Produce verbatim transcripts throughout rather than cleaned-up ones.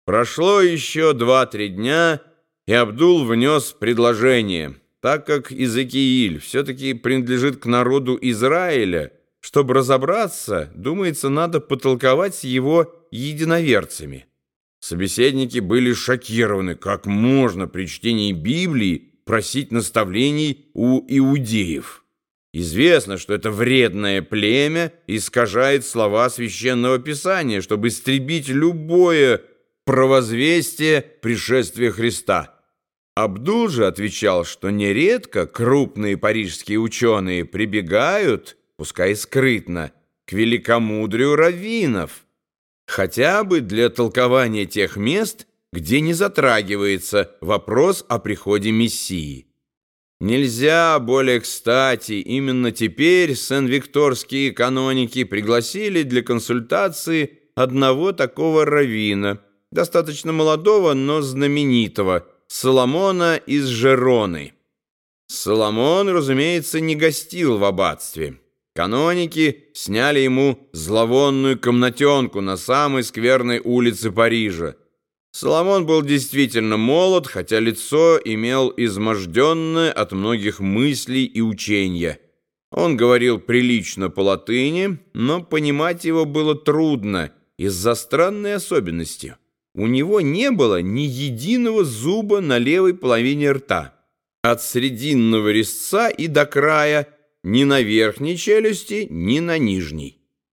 Прошло еще два-три дня, и Абдул внес предложение. Так как Иезекииль все-таки принадлежит к народу Израиля, чтобы разобраться, думается, надо потолковать с его единоверцами. Собеседники были шокированы, как можно при чтении Библии просить наставлений у иудеев. Известно, что это вредное племя искажает слова Священного Писания, чтобы истребить любое провозвестие пришествия Христа. Абдул же отвечал, что нередко крупные парижские ученые прибегают, пускай скрытно, к великомудрию раввинов, хотя бы для толкования тех мест, где не затрагивается вопрос о приходе Мессии. Нельзя более кстати, именно теперь сен-викторские каноники пригласили для консультации одного такого раввина, достаточно молодого, но знаменитого, Соломона из Жероны. Соломон, разумеется, не гостил в аббатстве. Каноники сняли ему зловонную комнатенку на самой скверной улице Парижа. Соломон был действительно молод, хотя лицо имел изможденное от многих мыслей и учения. Он говорил прилично по-латыни, но понимать его было трудно из-за странной особенности. У него не было ни единого зуба на левой половине рта. От срединного резца и до края ни на верхней челюсти, ни на нижней.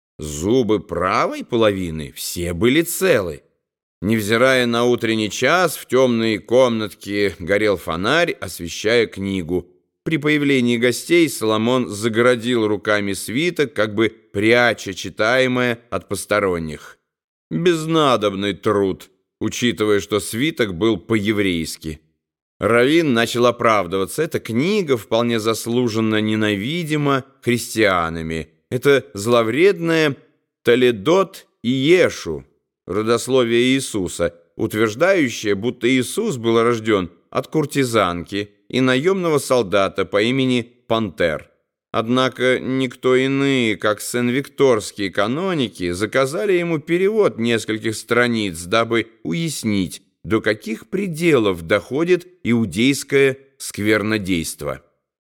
Зубы правой половины все были целы. Невзирая на утренний час, в темной комнатке горел фонарь, освещая книгу. При появлении гостей Соломон загородил руками свиток, как бы пряча читаемое от посторонних. Безнадобный труд, учитывая, что свиток был по-еврейски. Раввин начал оправдываться. Эта книга вполне заслуженно ненавидима христианами. Это зловредное Толедот Иешу, родословие Иисуса, утверждающее, будто Иисус был рожден от куртизанки и наемного солдата по имени Пантер. Однако никто иные, как сен-викторские каноники, заказали ему перевод нескольких страниц, дабы уяснить, до каких пределов доходит иудейское сквернодейство.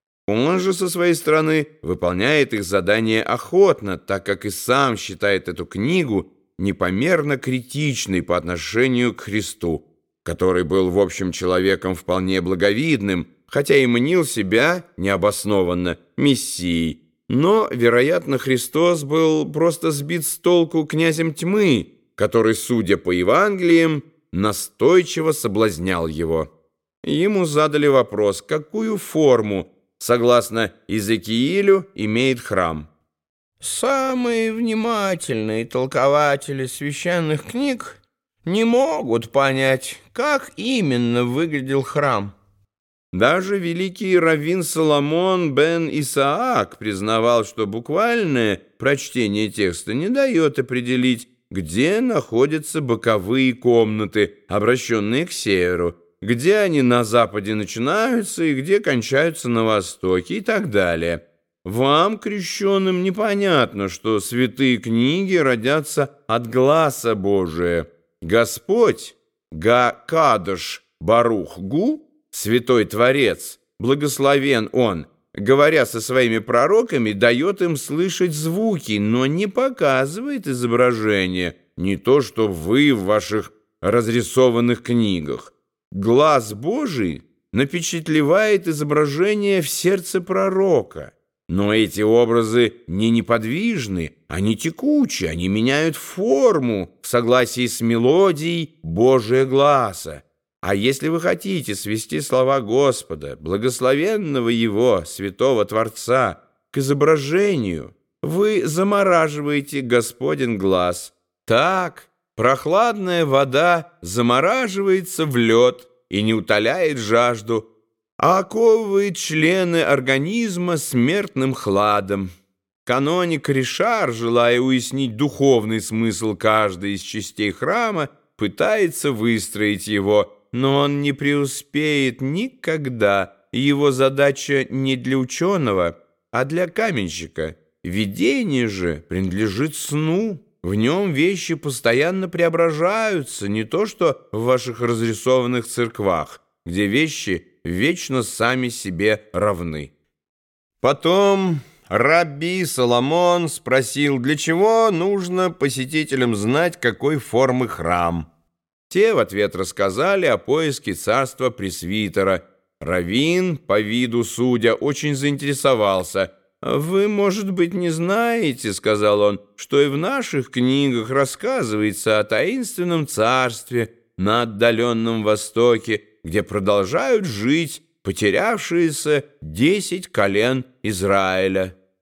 Он же со своей стороны выполняет их задание охотно, так как и сам считает эту книгу непомерно критичной по отношению к Христу, который был, в общем, человеком вполне благовидным, хотя и мнил себя необоснованно Мессией. Но, вероятно, Христос был просто сбит с толку князем тьмы, который, судя по Евангелиям, настойчиво соблазнял его. Ему задали вопрос, какую форму, согласно Иезекиилю, имеет храм. Самые внимательные толкователи священных книг не могут понять, как именно выглядел храм. Даже великий раввин Соломон бен Исаак признавал, что буквальное прочтение текста не дает определить, где находятся боковые комнаты, обращенные к северу, где они на западе начинаются и где кончаются на востоке и так далее. Вам, крещенным, непонятно, что святые книги родятся от гласа Божия. Господь, Га-Кадош Барух-Гу, Святой Творец, благословен Он, говоря со своими пророками, дает им слышать звуки, но не показывает изображения, не то что вы в ваших разрисованных книгах. Глаз Божий напечатлевает изображение в сердце пророка. Но эти образы не неподвижны, они текучи, они меняют форму в согласии с мелодией Божия гласа. А если вы хотите свести слова Господа, благословенного Его, святого Творца, к изображению, вы замораживаете Господен глаз. Так прохладная вода замораживается в лед и не утоляет жажду, а оковывает члены организма смертным хладом. Каноник Ришар, желая уяснить духовный смысл каждой из частей храма, пытается выстроить его, но он не преуспеет никогда. Его задача не для ученого, а для каменщика. Видение же принадлежит сну. В нем вещи постоянно преображаются, не то что в ваших разрисованных церквах, где вещи вечно сами себе равны. Потом рабби Соломон спросил, для чего нужно посетителям знать, какой формы храм. Те в ответ рассказали о поиске царства пресвитера. Раввин, по виду судя, очень заинтересовался. «Вы, может быть, не знаете, — сказал он, — что и в наших книгах рассказывается о таинственном царстве на отдаленном Востоке, где продолжают жить потерявшиеся десять колен Израиля».